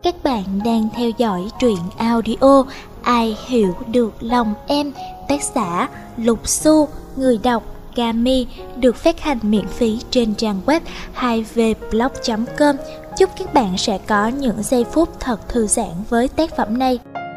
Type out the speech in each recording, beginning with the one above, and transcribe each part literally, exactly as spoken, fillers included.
Các bạn đang theo dõi truyện audio Ai hiểu được lòng em, tác giả Lục Xu, người đọc Kami, được phát hành miễn phí trên trang web hai v blog chấm com. Chúc các bạn sẽ có những giây phút thật thư giãn với tác phẩm này.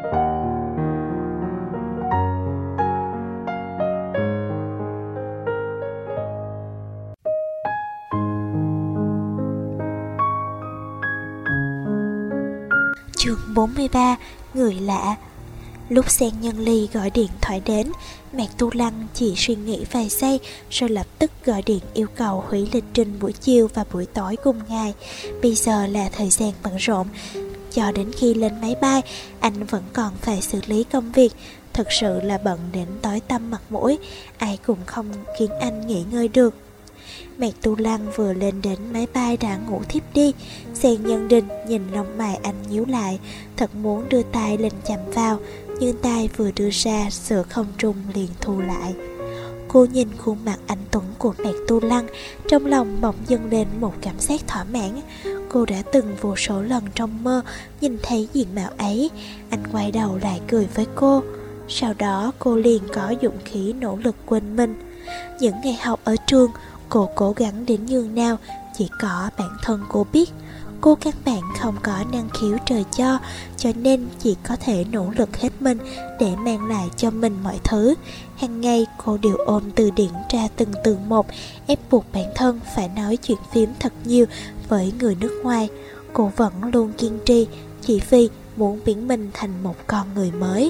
Chương bốn mươi ba. Người lạ. Lúc Sen Nhân Ly gọi điện thoại đến, Mạc Tu Lăng chỉ suy nghĩ vài giây rồi lập tức gọi điện yêu cầu hủy lịch trình buổi chiều và buổi tối cùng ngày. Bây giờ là thời gian bận rộn, cho đến khi lên máy bay anh vẫn còn phải xử lý công việc. Thực sự là bận đến tối tăm mặt mũi, ai cũng không khiến anh nghỉ ngơi được. Mạc Tu Lăng vừa lên đến máy bay đã ngủ thiếp đi. Sen Nhân Đình nhìn lông mày anh nhíu lại, thật muốn đưa tay lên chạm vào, nhưng tay vừa đưa ra giữa không trung liền thu lại. Cô nhìn khuôn mặt anh tuấn của Mạc Tu Lăng, trong lòng bỗng dâng lên một cảm giác thỏa mãn. Cô đã từng vô số lần trong mơ nhìn thấy diện mạo ấy. Anh quay đầu lại cười với cô. Sau đó cô liền có dũng khí nỗ lực quên mình. Những ngày học ở trường, cô cố gắng đến nhường nào chỉ có bản thân cô biết. Cô căn bản không có năng khiếu trời cho, cho nên chỉ có thể nỗ lực hết mình để mang lại cho mình mọi thứ. Hàng ngày cô đều ôm từ điển ra từng từ một, ép buộc bản thân phải nói chuyện phím thật nhiều với người nước ngoài. Cô vẫn luôn kiên trì, chỉ vì muốn biến mình thành một con người mới.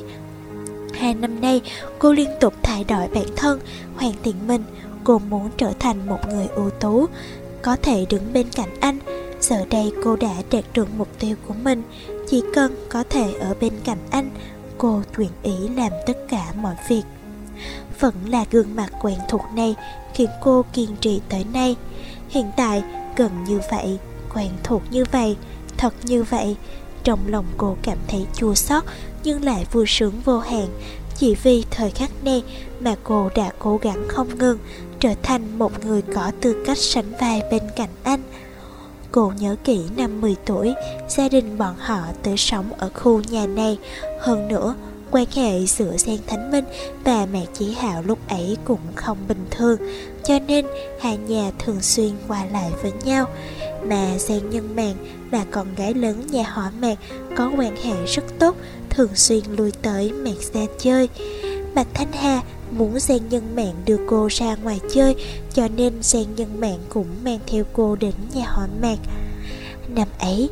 Hai năm nay cô liên tục thay đổi bản thân, hoàn thiện mình. Cô muốn trở thành một người ưu tú, có thể đứng bên cạnh anh. Giờ đây cô đã đạt được mục tiêu của mình. Chỉ cần có thể ở bên cạnh anh, cô nguyện ý làm tất cả mọi việc. Vẫn là gương mặt quen thuộc này khiến cô kiên trì tới nay. Hiện tại gần như vậy, quen thuộc như vậy, thật như vậy. Trong lòng cô cảm thấy chua xót nhưng lại vui sướng vô hạn. Chỉ vì thời khắc này mà cô đã cố gắng không ngừng trở thành một người có tư cách sánh vai bên cạnh anh. Cô nhớ kỹ năm mười tuổi, gia đình bọn họ tới sống ở khu nhà này. Hơn nữa, quan hệ giữa Giang Thánh Minh và Mạc Chí Hạo lúc ấy cũng không bình thường, cho nên hai nhà thường xuyên qua lại với nhau. Mà Giang Nhân Mạn là con gái lớn nhà họ Mạc, có quan hệ rất tốt, thường xuyên lui tới Mạc gia chơi. Bạch Thanh Hà muốn Giang Nhân Mạn đưa cô ra ngoài chơi, cho nên Giang Nhân Mạn cũng mang theo cô đến nhà họ Mạc. Năm ấy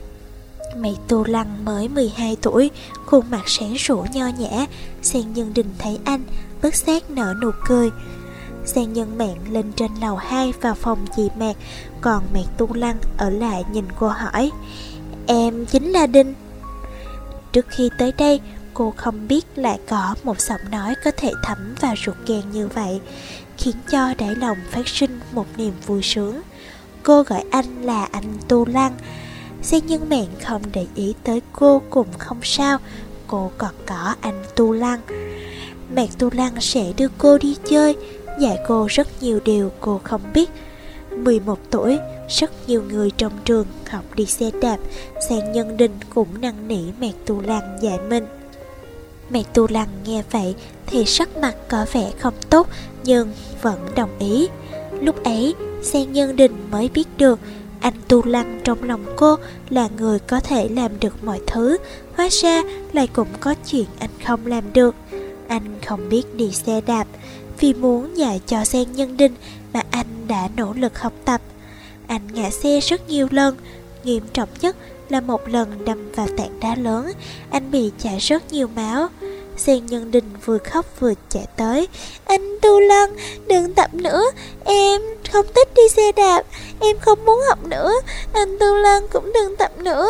Mạc Tu Lăng mới mười hai tuổi, khuôn mặt sáng sủa nho nhã. Giang Nhân Đình thấy anh, bất giác nở nụ cười. Giang Nhân Mạn lên trên lầu hai vào phòng dì Mạc, còn Mạc Tu Lăng ở lại nhìn cô hỏi: "Em chính là Đình?" Trước khi tới đây, cô không biết lại có một giọng nói có thể thấm vào ruột gan như vậy, khiến cho đáy lòng phát sinh một niềm vui sướng. Cô gọi anh là anh Tu Lăng. Giang Nhân Mạn không để ý tới cô cũng không sao, cô còn có anh Tu Lăng. Mạc Tu Lăng sẽ đưa cô đi chơi, dạy cô rất nhiều điều cô không biết. Mười một tuổi, rất nhiều người trong trường học đi xe đạp. Giang Nhân Đình cũng năn nỉ Mạc Tu Lăng dạy mình. Mạc Tu Lăng nghe vậy thì sắc mặt có vẻ không tốt, nhưng vẫn đồng ý. Lúc ấy Giang Nhân Đình mới biết được anh Tu Lăng trong lòng cô là người có thể làm được mọi thứ. Hóa ra lại cũng có chuyện anh không làm được. Anh không biết đi xe đạp, vì muốn dạy cho Giang Nhân Đình mà anh đã nỗ lực học tập. Anh ngã xe rất nhiều lần, nghiêm trọng nhất là một lần đâm vào tảng đá lớn, anh bị chảy rất nhiều máu. Giang Nhân Đình vừa khóc vừa chạy tới: "Anh Tu Lăng, đừng tập nữa, em không thích đi xe đạp, em không muốn học nữa, anh Tu Lăng cũng đừng tập nữa."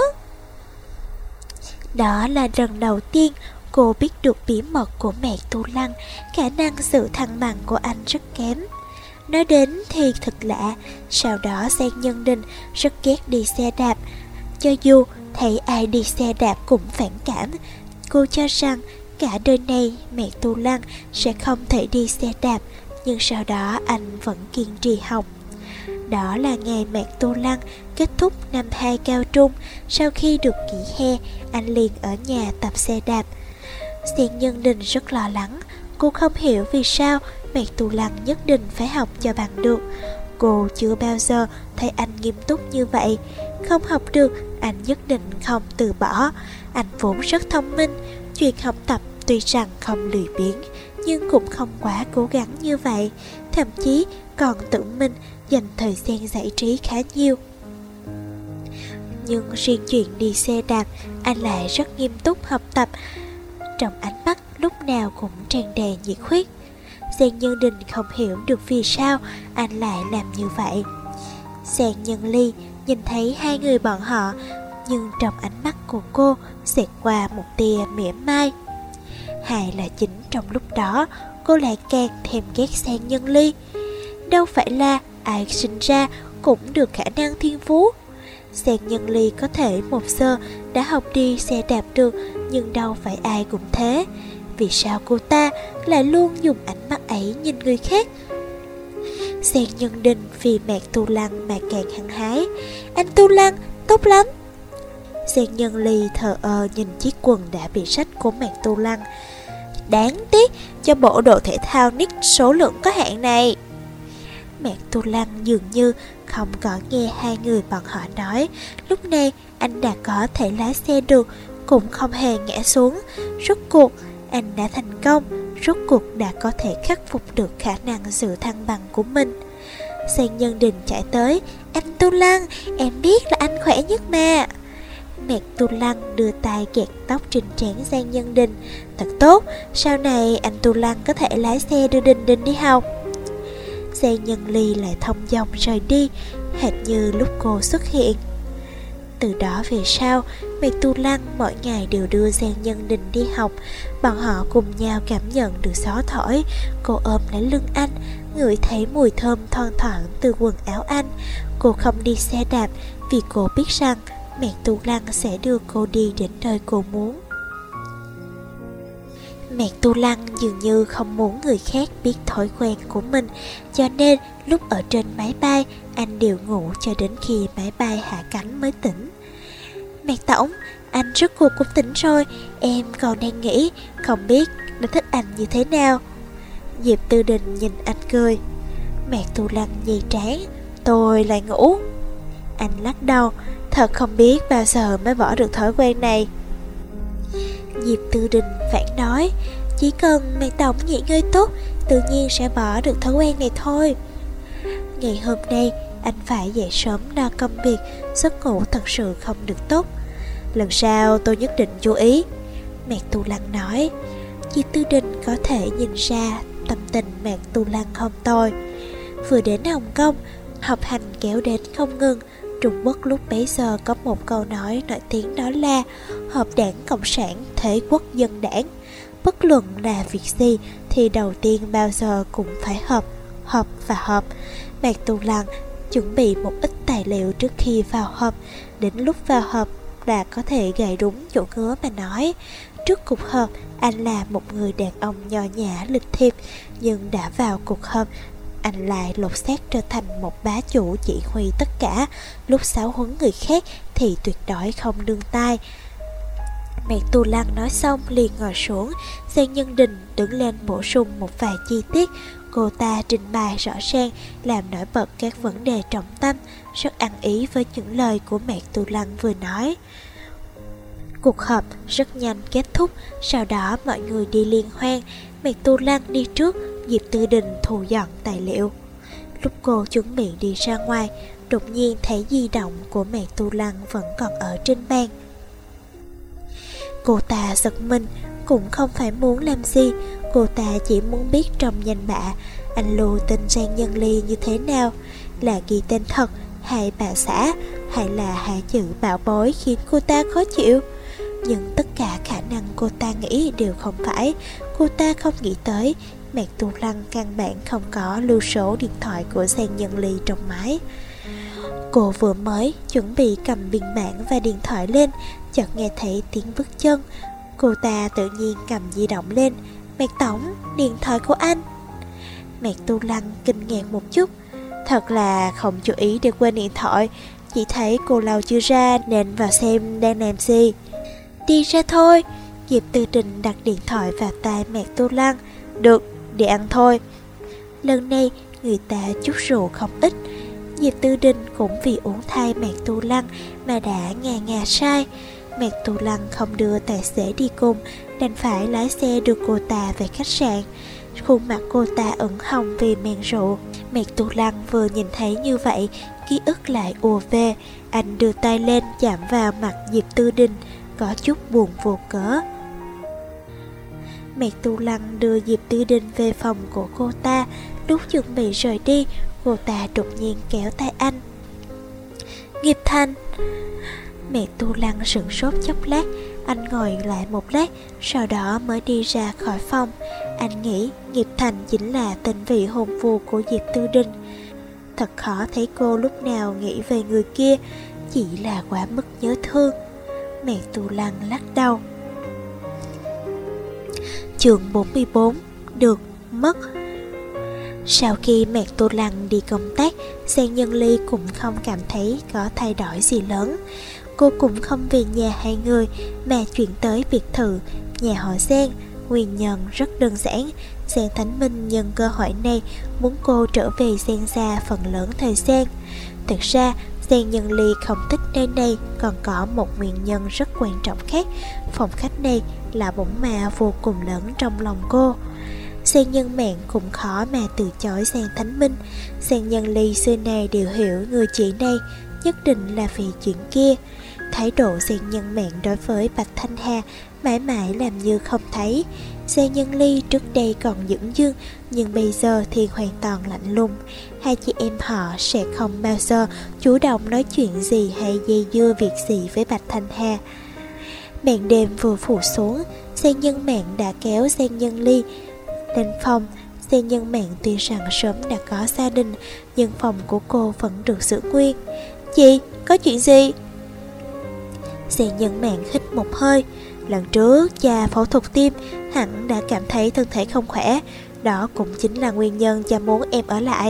Đó là lần đầu tiên cô biết được bí mật của Mạc Tu Lăng, khả năng giữ thăng bằng của anh rất kém. Nói đến thì thật lạ, sau đó Giang Nhân Đình rất ghét đi xe đạp. Cho dù thấy ai đi xe đạp cũng phản cảm, cô cho rằng cả đời này Mạc Tu Lăng sẽ không thể đi xe đạp, nhưng sau đó anh vẫn kiên trì học. Đó là ngày Mạc Tu Lăng kết thúc năm hai cao trung. Sau khi được nghỉ hè, anh liền ở nhà tập xe đạp. Sen Nhân Đình rất lo lắng. Cô không hiểu vì sao Mạc Tu Lăng nhất định phải học cho bằng được. Cô chưa bao giờ thấy anh nghiêm túc như vậy. Không học được, anh nhất định không từ bỏ. Anh vốn rất thông minh. Chuyện học tập tuy rằng không lười biếng, nhưng cũng không quá cố gắng như vậy. Thậm chí còn tự mình dành thời gian giải trí khá nhiều. Nhưng riêng chuyện đi xe đạp, anh lại rất nghiêm túc học tập. Trong ánh mắt lúc nào cũng tràn đầy nhiệt huyết. Sen Nhân Đình không hiểu được vì sao anh lại làm như vậy. Sen Nhân Ly nhìn thấy hai người bọn họ, nhưng trong ánh mắt của cô xẹt qua một tia mỉa mai. Hay là chính trong lúc đó cô lại càng thèm ghét Sen Nhân Ly. Đâu phải là ai sinh ra cũng được khả năng thiên phú. Sen Nhân Ly có thể một giờ đã học đi xe đạp được, nhưng đâu phải ai cũng thế. Vì sao cô ta lại luôn dùng ánh mắt ấy nhìn người khác? Sen Nhân Đình vì Mạc Tu Lăng mà càng hăng hái. Anh Tu Lăng tốt lắm. Sen Nhân Ly thờ ơ nhìn chiếc quần đã bị rách của Mạc Tu Lăng. Đáng tiếc cho bộ đồ thể thao Nike số lượng có hạn này. Mạc Tu Lăng dường như không có nghe hai người bọn họ nói. Lúc này anh đã có thể lái xe được, cũng không hề ngã xuống. Rốt cuộc anh đã thành công. Rốt cuộc đã có thể khắc phục được khả năng giữ thăng bằng của mình. Sen Nhân Đình chạy tới. Anh Tu Lăng, em biết là anh khỏe nhất mà. Mạc Tu Lăng đưa tay gạt tóc trên trán Sen Nhân Đình. Thật tốt, sau này anh Tu Lăng có thể lái xe đưa Đình Đình đi học. Sen Nhân Ly lại thông dong rời đi, hệt như lúc cô xuất hiện. Từ đó về sau, Mạc Tu Lăng mỗi ngày đều đưa Sen Nhân Đình đi học. Bọn họ cùng nhau cảm nhận được gió thổi. Cô ôm lấy lưng anh, ngửi thấy mùi thơm thoang thoảng từ quần áo anh. Cô không đi xe đạp vì cô biết rằng Mạc Tu Lăng sẽ đưa cô đi đến nơi cô muốn. Mạc Tu Lăng dường như không muốn người khác biết thói quen của mình, cho nên lúc ở trên máy bay anh đều ngủ cho đến khi máy bay hạ cánh mới tỉnh. Mạc Tổng, anh rốt cuộc cũng tỉnh rồi. Em còn đang nghĩ không biết đã thích anh như thế nào. Diệp Tư Đình nhìn anh cười. Mạc Tu Lăng nhây trán. Tôi lại ngủ. Anh lắc đầu. Thật không biết bao giờ mới bỏ được thói quen này. Diệp Tư Đình phản nói. Chỉ cần Mạc Tổng nghỉ ngơi tốt, tự nhiên sẽ bỏ được thói quen này thôi. Ngày hôm nay anh phải dậy sớm lo công việc, giấc ngủ thật sự không được tốt. Lần sau tôi nhất định chú ý. Mạc Tu Lăng nói. Diệp Tư Đình có thể nhìn ra tâm tình Mạc Tu Lăng không tồi. Vừa đến Hồng Kông, học hành kéo đến không ngừng. Trung Quốc lúc bấy giờ có một câu nói nổi tiếng, đó là hợp đảng Cộng sản, thế quốc dân đảng. Bất luận là việc gì thì đầu tiên bao giờ cũng phải hợp, hợp và hợp. Mạc Tu Lăng chuẩn bị một ít tài liệu trước khi vào họp. Đến lúc vào họp là có thể gài đúng chỗ ngứa mà nói. Trước cuộc họp, anh là một người đàn ông nho nhã lịch thiệp, nhưng đã vào cuộc họp, anh lại lột xác trở thành một bá chủ chỉ huy tất cả. Lúc giáo huấn người khác thì tuyệt đối không nương tay. Mạc Tu Lăng nói xong liền ngồi xuống. Sen Nhân Đình đứng lên bổ sung một vài chi tiết. Cô ta trình bày rõ ràng, làm nổi bật các vấn đề trọng tâm, rất ăn ý với những lời của Mạc Tu Lăng vừa nói. Cuộc họp rất nhanh kết thúc. Sau đó mọi người đi liên hoan. Mạc Tu Lăng đi trước, Diệp Tư Đình thu dọn tài liệu. Lúc cô chuẩn bị đi ra ngoài, đột nhiên thấy di động của Mạc Tu Lăng vẫn còn ở trên bàn. Cô ta giật mình, cũng không phải muốn làm gì. Cô ta chỉ muốn biết trong danh bạ anh lưu tên Sen Nhân Ly như thế nào, là ghi tên thật hay bà xã, hay là hai chữ bảo bối khiến cô ta khó chịu. Nhưng tất cả khả năng cô ta nghĩ đều không phải. Cô ta không nghĩ tới Mạc Tu Lăng căn bản không có lưu số điện thoại của Sen Nhân Ly trong máy. Cô vừa mới chuẩn bị cầm biên bản và điện thoại lên, chợt nghe thấy tiếng bước chân. Cô ta tự nhiên cầm di động lên. Mạc Tổng, điện thoại của anh. Mạc Tu Lăng kinh ngạc một chút. Thật là không chú ý để quên điện thoại. Chỉ thấy cô Lâu chưa ra nên vào xem đang làm gì. Đi ra thôi. Diệp Tư Đình đặt điện thoại vào tai mẹ Tô Lăng. Được, đi ăn thôi. Lần này người ta chút rượu không ít. Diệp Tư Đình cũng vì uống thay mẹ Tô Lăng mà đã ngà ngà sai. Mẹ Tô Lăng không đưa tài xế đi cùng, đành phải lái xe đưa cô ta về khách sạn. Khuôn mặt cô ta ửng hồng vì men rượu. Mẹ Tô Lăng vừa nhìn thấy như vậy, ký ức lại ùa về. Anh đưa tay lên chạm vào mặt Diệp Tư Đình, có chút buồn vô cớ. Mẹ Tô Lăng đưa Diệp Tư Đình về phòng của cô ta. Lúc chuẩn bị rời đi, cô ta đột nhiên kéo tay anh. Nghiệp Thành. Mẹ Tô Lăng sửng sốt chốc lát. Anh ngồi lại một lát, sau đó mới đi ra khỏi phòng. Anh nghĩ Nghiệp Thành chính là tên vị hôn phu của Diệp Tư Đình. Thật khó thấy cô lúc nào nghĩ về người kia, chỉ là quá mức nhớ thương. Mẹ Tô Lăng lắc đầu. Chương bốn mươi bốn. Được, mất. Sau khi mẹ Tô Lăng đi công tác, Giang Nhân Ly cũng không cảm thấy có thay đổi gì lớn. Cô cũng không về nhà hai người mà chuyển tới biệt thự nhà họ Giang. Nguyên nhân rất đơn giản. Giang Thánh Minh nhân cơ hội này muốn cô trở về Giang gia phần lớn thời gian. Thực ra Giang Nhân Ly không thích nơi này còn có một nguyên nhân rất quan trọng khác. Phòng khách này là bóng ma vô cùng lớn trong lòng cô. Giang Nhân Mạn cũng khó mà từ chối Giang Thánh Minh. Giang Nhân Ly xưa này đều hiểu người chị này nhất định là vì chuyện kia. Thái độ Giang Nhân Mạn đối với Bạch Thanh Hà mãi mãi làm như không thấy. Giang Nhân Ly trước đây còn dửng dưng, nhưng bây giờ thì hoàn toàn lạnh lùng. Hai chị em họ sẽ không bao giờ chủ động nói chuyện gì hay dây dưa việc gì với Bạch Thanh Hà. Màn đêm vừa phủ xuống, Giang Nhân Mạn đã kéo Giang Nhân Ly lên phòng. Giang Nhân Mạn tuy rằng sớm đã có gia đình, nhưng phòng của cô vẫn được giữ nguyên. Chị, có chuyện gì? Giang Nhân Mạn hít một hơi. Lần trước cha phẫu thuật tim, hẳn đã cảm thấy thân thể không khỏe. Đó cũng chính là nguyên nhân cha muốn em ở lại.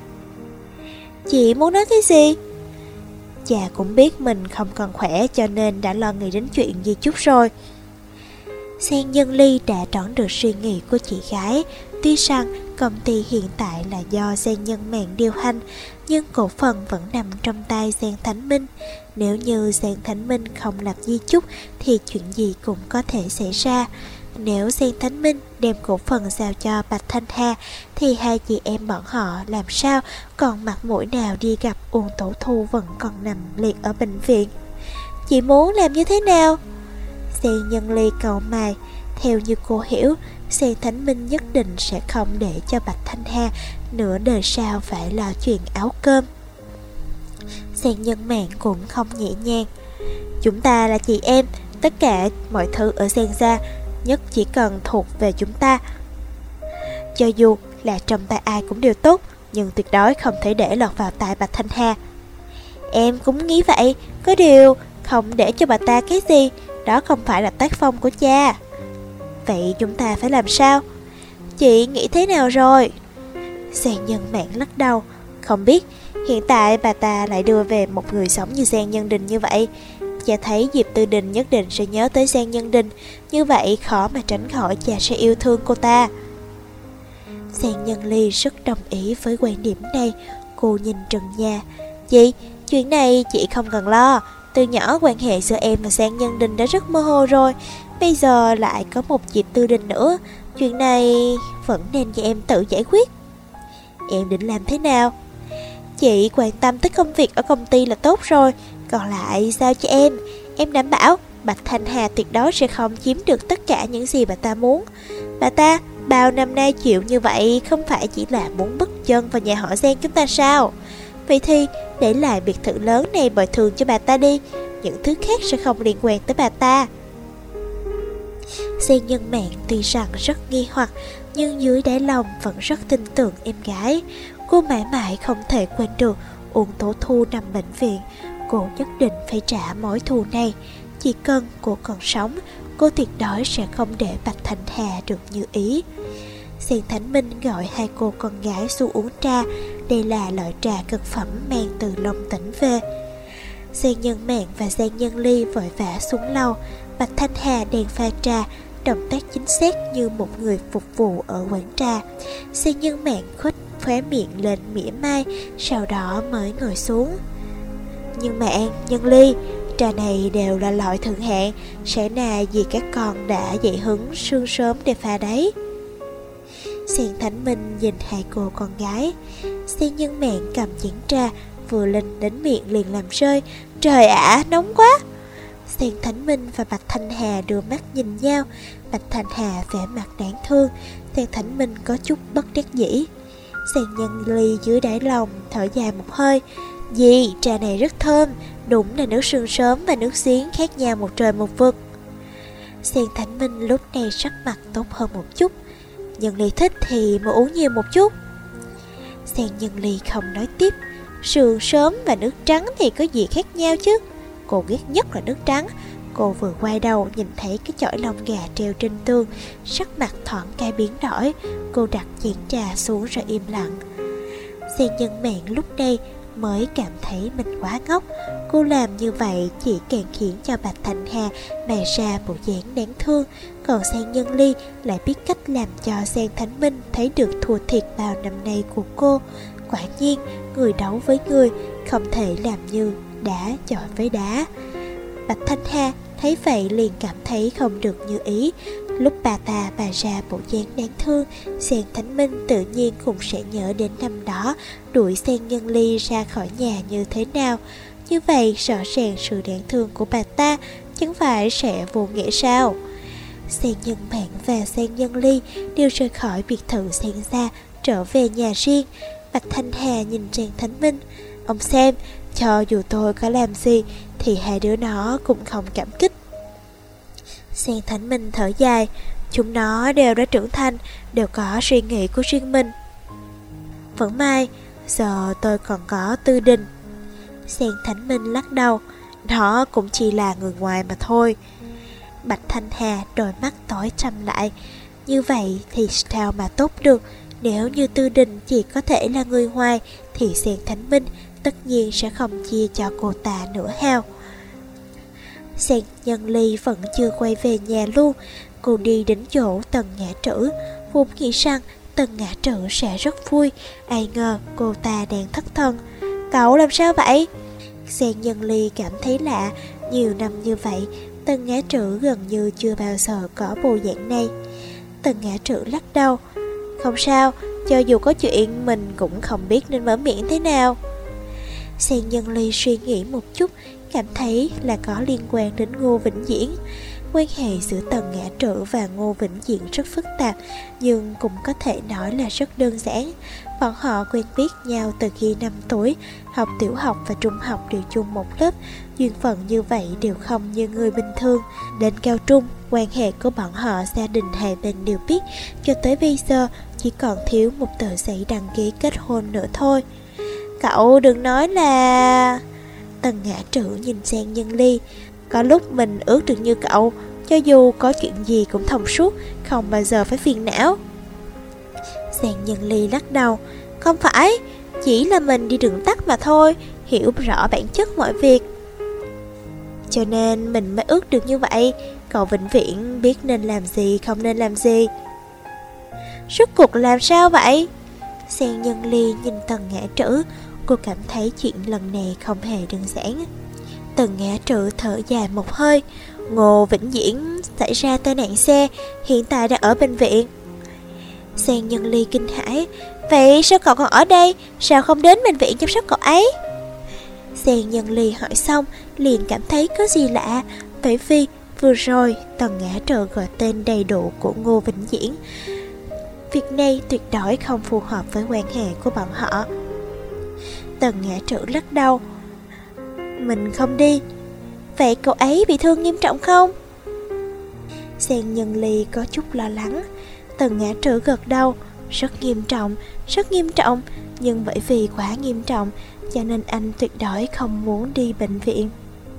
Chị muốn nói cái gì? Cha cũng biết mình không còn khỏe, cho nên đã lo nghĩ đến chuyện di chúc rồi. Giang Nhân Ly đã đoán được suy nghĩ của chị gái. Tuy rằng công ty hiện tại là do Giang Nhân Mạn điều hành, nhưng cổ phần vẫn nằm trong tay Giang Thánh Minh. Nếu như Giang Thánh Minh không lập di chúc thì chuyện gì cũng có thể xảy ra. Nếu Giang Thánh Minh đem cổ phần giao cho Bạch Thanh Hà thì hai chị em bọn họ làm sao còn mặt mũi nào đi gặp Uông Tổ Thu vẫn còn nằm liệt ở bệnh viện. Chị muốn làm như thế nào? Giang Nhân Ly cau mày. Theo như cô hiểu, Giang Thánh Minh nhất định sẽ không để cho Bạch Thanh Hà nửa đời sau phải lo chuyện áo cơm. Giang Nhân Mạn cũng không nhẹ nhàng. Chúng ta là chị em, tất cả mọi thứ ở Giang gia nhất chỉ cần thuộc về chúng ta. Cho dù là trong tay ai cũng đều tốt, nhưng tuyệt đối không thể để lọt vào tay Bạch Thanh Hà. Em cũng nghĩ vậy, có điều không để cho bà ta cái gì, đó không phải là tác phong của cha. Vậy chúng ta phải làm sao? Chị nghĩ thế nào rồi? Giang Nhân Mạn lắc đầu. Không biết, hiện tại bà ta lại đưa về một người sống như Giang Nhân Đình như vậy. Cha thấy Diệp Tư Đình nhất định sẽ nhớ tới Giang Nhân Đình, như vậy khó mà tránh khỏi cha sẽ yêu thương cô ta. Giang Nhân Ly rất đồng ý với quan điểm này. Cô nhìn trần nhà. Chị, chuyện này chị không cần lo. Từ nhỏ quan hệ giữa em và Giang Nhân Đình đã rất mơ hồ rồi, bây giờ lại có một Diệp Tư Đình nữa. Chuyện này vẫn nên cho em tự giải quyết. Em định làm thế nào? Chị quan tâm tới công việc ở công ty là tốt rồi, còn lại giao cho em. Em đảm bảo Bạch Thanh Hà tuyệt đối sẽ không chiếm được tất cả những gì bà ta muốn. Bà ta bao năm nay chịu như vậy không phải chỉ là muốn bước chân vào nhà họ Giang chúng ta sao? Vậy thì để lại biệt thự lớn này bồi thường cho bà ta đi, những thứ khác sẽ không liên quan tới bà ta. Giang Nhân Mạn tuy rằng rất nghi hoặc, nhưng dưới đáy lòng vẫn rất tin tưởng em gái. Cô mãi mãi không thể quên được Uông Tổ Thu nằm bệnh viện. Cô nhất định phải trả mối thù này. Chỉ cần cô còn sống, cô tuyệt đối sẽ không để Bạch Thanh Hà được như ý. Giang Thánh Minh gọi hai cô con gái xuống uống trà. đây là loại trà cực phẩm mang từ Long Tỉnh về. Giang Nhân Mạn và Giang Nhân Ly vội vã xuống lầu. Bạch Thanh Hà đang pha trà, động tác chính xác như một người phục vụ ở quán trà. Giang Nhân Mạn khuếch khóe miệng lên mỉa mai, sau đó mới ngồi xuống. Nhưng Mạn, Nhân Ly, trà này đều là loại thượng hạng, sẽ nào gì các con đã dậy hứng sương sớm để pha đấy. Giang Thánh Minh nhìn hai cô con gái. Giang Nhân Mạn cầm chén trà vừa lên đến miệng liền làm rơi. Trời ạ, nóng quá! Giang Thánh Minh và Bạch Thanh Hà đưa mắt nhìn nhau. Bạch Thanh Hà vẻ mặt đáng thương, Giang Thánh Minh có chút bất đắc dĩ. Giang Nhân Ly dưới đáy lòng thở dài một hơi. Dì, trà này rất thơm, đúng là nước sương sớm và nước giếng khác nhau một trời một vực. Giang Thánh Minh lúc này sắc mặt tốt hơn một chút. Nhân Ly thích thì mới uống nhiều một chút. Giang Nhân Ly không nói tiếp. Sương sớm và nước trắng thì có gì khác nhau chứ? Cô ghét nhất là nước trắng. Cô vừa quay đầu nhìn thấy cái chổi lông gà treo trên tường, sắc mặt thoáng cái biến đổi. Cô đặt chén trà xuống rồi im lặng. Giang Nhân Mạn lúc đây mới cảm thấy mình quá ngốc. Cô làm như vậy chỉ càng khiến cho Bạch Thanh Hà bày ra bộ dáng đáng thương. Còn Giang Nhân Ly lại biết cách làm cho Giang Thánh Minh thấy được thua thiệt bao năm nay của cô. Quả nhiên, người đấu với người không thể làm như đá chọi với đá. Bạch Thanh Hà thấy vậy liền cảm thấy không được như ý. Lúc bà ta bày ra bộ dáng đáng thương, Giang Thánh Minh tự nhiên cũng sẽ nhớ đến năm đó đuổi Giang Nhân Ly ra khỏi nhà như thế nào. Như vậy rõ ràng sự đáng thương của bà ta chẳng phải sẽ vô nghĩa sao? Giang Nhân Mạn và Giang Nhân Ly đều rời khỏi biệt thự Giang gia, trở về nhà riêng. Bạch Thanh Hà nhìn Giang Thánh Minh. Ông xem, cho dù tôi có làm gì thì hai đứa nó cũng không cảm kích. Giang Thánh Minh thở dài. Chúng nó đều đã trưởng thành, đều có suy nghĩ của riêng mình. Vẫn may, giờ tôi còn có Tư Đình. Giang Thánh Minh lắc đầu. Nó cũng chỉ là người ngoài mà thôi. Bạch Thanh Hà đôi mắt tối trầm lại. Như vậy thì sao mà tốt được? Nếu như Tư Đình chỉ có thể là người ngoài thì Giang Thánh Minh tất nhiên sẽ không chia cho cô ta nửa hao. Giang Nhân Ly vẫn chưa quay về nhà luôn. Cô đi đến chỗ Tần Ngã Trữ, vốn nghĩ rằng Tần Ngã Trữ sẽ rất vui. Ai ngờ cô ta đang thất thần. Cậu làm sao vậy? Giang Nhân Ly cảm thấy lạ. Nhiều năm như vậy, Tần Ngã Trữ gần như chưa bao giờ có bộ dạng này. Tần Ngã Trữ lắc đầu. Không sao, cho dù có chuyện mình cũng không biết nên mở miệng thế nào. Giang Nhân Ly suy nghĩ một chút, cảm thấy là có liên quan đến Ngô Vĩnh Diễn. Quan hệ giữa Tần Ngã Trữ và Ngô Vĩnh Diễn rất phức tạp, nhưng cũng có thể nói là rất đơn giản. Bọn họ quen biết nhau từ khi năm tuổi, học tiểu học và trung học đều chung một lớp. Duyên phận như vậy đều không như người bình thường. Đến cao trung, quan hệ của bọn họ gia đình hai bên đều biết. Cho tới bây giờ chỉ còn thiếu một tờ giấy đăng ký kết hôn nữa thôi. Cậu đừng nói là... Tần Ngã Trữ nhìn Giang Nhân Ly. Có lúc mình ước được như cậu, cho dù có chuyện gì cũng thông suốt, không bao giờ phải phiền não. Giang Nhân Ly lắc đầu. Không phải, chỉ là mình đi đường tắt mà thôi, hiểu rõ bản chất mọi việc. Cho nên mình mới ước được như vậy. Cậu vĩnh viễn biết nên làm gì, không nên làm gì. Rốt cuộc làm sao vậy? Giang Nhân Ly nhìn Tần Ngã Trữ. Cô cảm thấy chuyện lần này không hề đơn giản. Tần Ngã Trữ thở dài một hơi. Ngô Vĩnh Diễn xảy ra tai nạn xe, hiện tại đang ở bệnh viện. Giang Nhân Ly kinh hãi. Vậy sao cậu còn ở đây? Sao không đến bệnh viện chăm sóc cậu ấy? Giang Nhân Ly hỏi xong liền cảm thấy có gì lạ. Bởi vì vừa rồi Tần Ngã Trữ gọi tên đầy đủ của Ngô Vĩnh Diễn. Việc này tuyệt đối không phù hợp với quan hệ của bọn họ. Tần Ngã Trữ lắc đầu. Mình không đi. Vậy cậu ấy bị thương nghiêm trọng không? Giang Nhân Ly có chút lo lắng. Tần Ngã Trữ gật đầu. Rất nghiêm trọng, rất nghiêm trọng. Nhưng bởi vì quá nghiêm trọng cho nên anh tuyệt đối không muốn đi bệnh viện.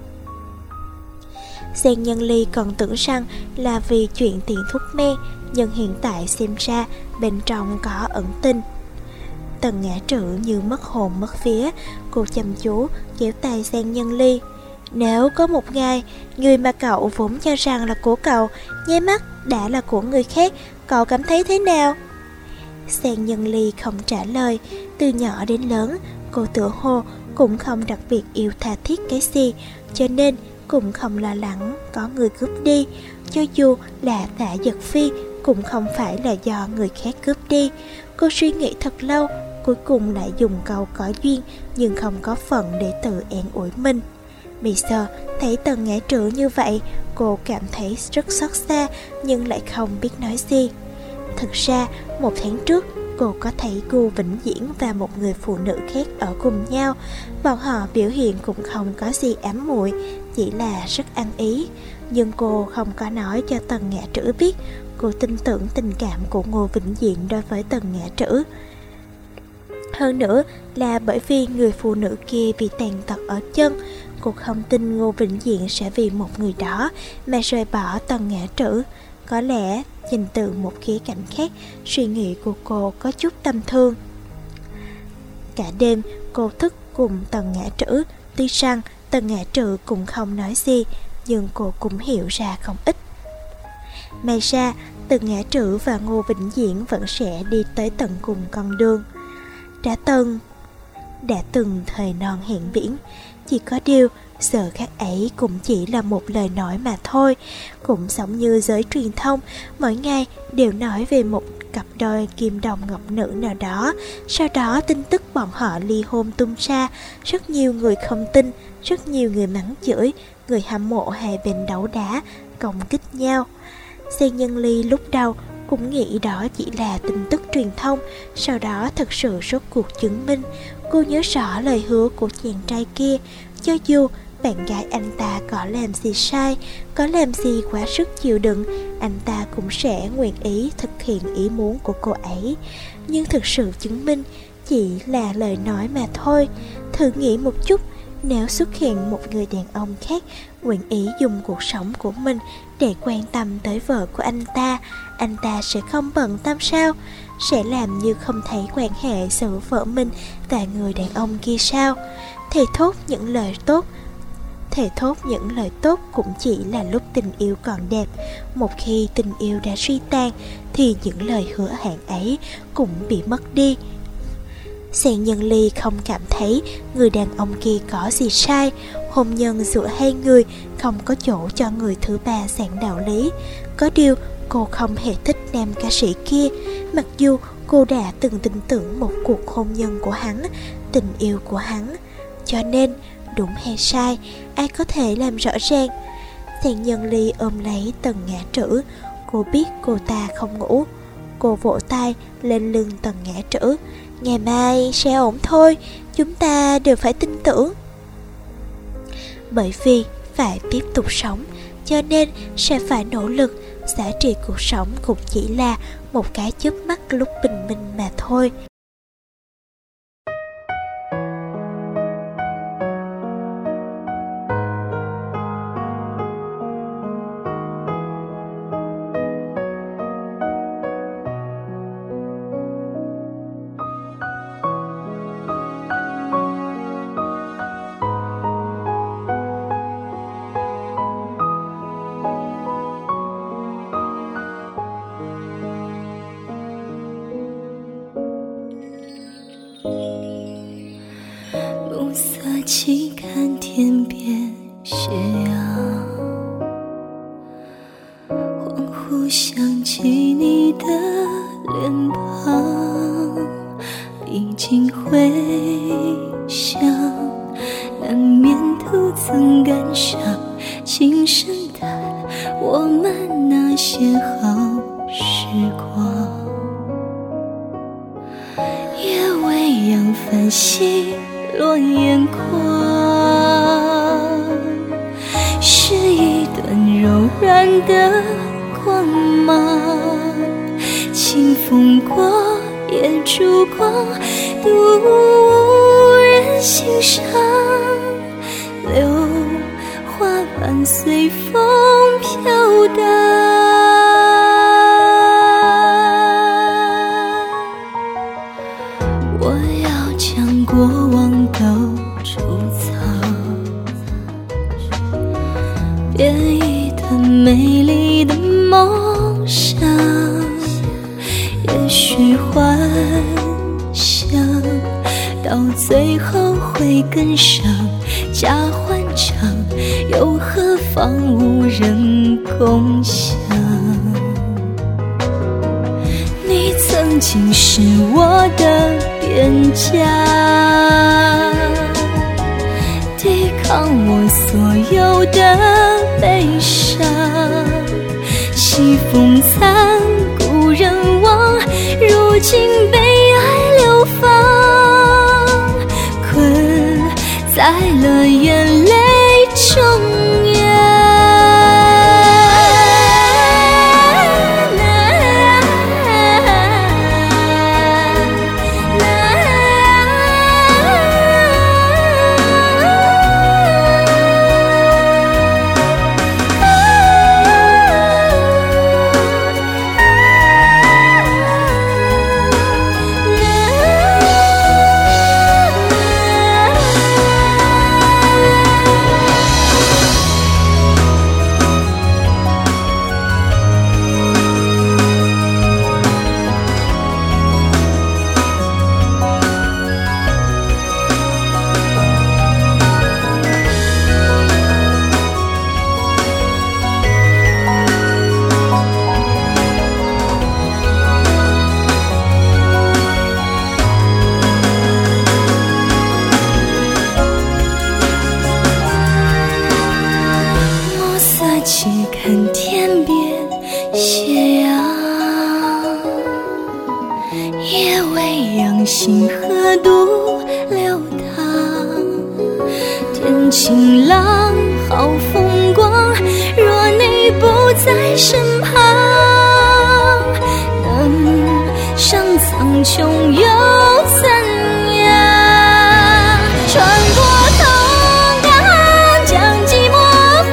Giang Nhân Ly còn tưởng rằng là vì chuyện tiền thuốc men, nhưng hiện tại xem ra bên trong có ẩn tình. Tần Ngã Trữ như mất hồn mất vía. Cô chăm chú kéo tay Giang Nhân Ly. Nếu có một ngày, người mà cậu vốn cho rằng là của cậu nháy mắt đã là của người khác, cậu cảm thấy thế nào? Giang Nhân Ly không trả lời. Từ nhỏ đến lớn, cô tựa hồ cũng không đặc biệt yêu tha thiết cái gì, cho nên cũng không lo lắng có người cướp đi. Cho dù là Tạ Giật Phi cũng không phải là do người khác cướp đi. Cô suy nghĩ thật lâu, cuối cùng lại dùng câu có duyên nhưng không có phận để tự an ủi mình. Bây giờ thấy Tần Ngã Trữ như vậy, cô cảm thấy rất xót xa nhưng lại không biết nói gì. Thực ra một tháng trước cô có thấy Ngô Vĩnh Diễn và một người phụ nữ khác ở cùng nhau. Bọn họ biểu hiện cũng không có gì ám muội, chỉ là rất ăn ý. Nhưng cô không có nói cho Tần Ngã Trữ biết cô tin tưởng tình cảm của Ngô Vĩnh Diện đối với Tần Ngã Trữ. Hơn nữa là bởi vì người phụ nữ kia bị tàn tật ở chân. Cô không tin Ngô Vĩnh Diện sẽ vì một người đó mà rời bỏ Tần Ngã Trữ. Có lẽ nhìn từ một khía cạnh khác, suy nghĩ của cô có chút tầm thường. Cả đêm cô thức cùng Tần Ngã Trữ. Tuy rằng Tần Ngã Trữ cũng không nói gì, nhưng cô cũng hiểu ra không ít. May ra Tần Ngã Trữ và Ngô Vĩnh Diễn vẫn sẽ đi tới tận cùng con đường. Đã từng Đã từng thời non hẹn biển. Chỉ có điều giờ khác ấy cũng chỉ là một lời nói mà thôi. Cũng giống như giới truyền thông, mỗi ngày đều nói về một cặp đôi kim đồng ngọc nữ nào đó. Sau đó tin tức bọn họ ly hôn tung ra. Rất nhiều người không tin, rất nhiều người mắng chửi, người hâm mộ hai bên đấu đá, công kích nhau. Giang Nhân Ly lúc đầu cũng nghĩ đó chỉ là tin tức truyền thông. Sau đó thật sự rốt cuộc chứng minh. Cô nhớ rõ lời hứa của chàng trai kia. Cho dù bạn gái anh ta có làm gì sai, có làm gì quá sức chịu đựng, anh ta cũng sẽ nguyện ý thực hiện ý muốn của cô ấy. Nhưng thực sự chứng minh chỉ là lời nói mà thôi. Thử nghĩ một chút, nếu xuất hiện một người đàn ông khác nguyện ý dùng cuộc sống của mình để quan tâm tới vợ của anh ta, anh ta sẽ không bận tâm sao? Sẽ làm như không thấy quan hệ giữa vợ mình và người đàn ông kia sao? Thề thốt những lời tốt Thề thốt những lời tốt cũng chỉ là lúc tình yêu còn đẹp. Một khi tình yêu đã suy tàn thì những lời hứa hẹn ấy cũng bị mất đi. Giang Nhân Ly không cảm thấy người đàn ông kia có gì sai. Hôn nhân giữa hai người không có chỗ cho người thứ ba giảng đạo lý. Có điều cô không hề thích nam ca sĩ kia. Mặc dù cô đã từng tin tưởng một cuộc hôn nhân của hắn, tình yêu của hắn. Cho nên đúng hay sai, ai có thể làm rõ ràng. Giang Nhân Ly ôm lấy Tần Ngã Trữ. Cô biết cô ta không ngủ. Cô vỗ tay lên lưng Tần Ngã Trữ. Ngày mai sẽ ổn thôi, chúng ta đều phải tin tưởng. Bởi vì phải tiếp tục sống, cho nên sẽ phải nỗ lực. Giá trị cuộc sống cũng chỉ là một cái chớp mắt lúc bình minh mà thôi. chỉ看天边斜阳，恍惚想起你的脸庞，历经回想，难免都曾感伤，轻声叹我们那些好时光，也未扬繁星落眼眶，是一段柔软的光芒，清风过也烛光，独无人欣赏，榴花瓣随风飘荡。我过往都储藏，变异的美丽的梦想，也许幻想到最后会跟上，假欢唱又何妨无人共享。你曾经是我的边疆，抵抗我所有的悲伤，西风残故人忘，如今被爱流放，困在了眼泪中央。去看天边斜阳，也未让星河渡流淌。天晴朗，好风光，若你不在身旁，能上苍穹又怎样？穿过同港，将寂寞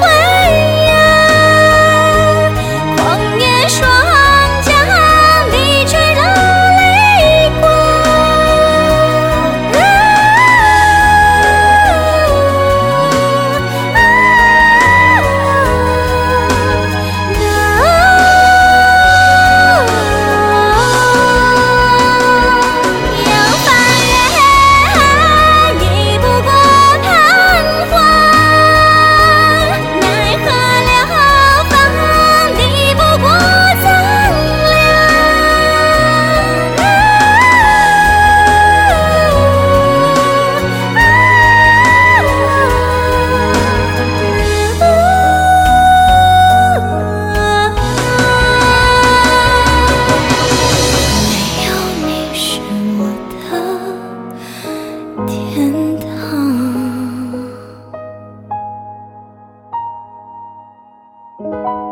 天堂。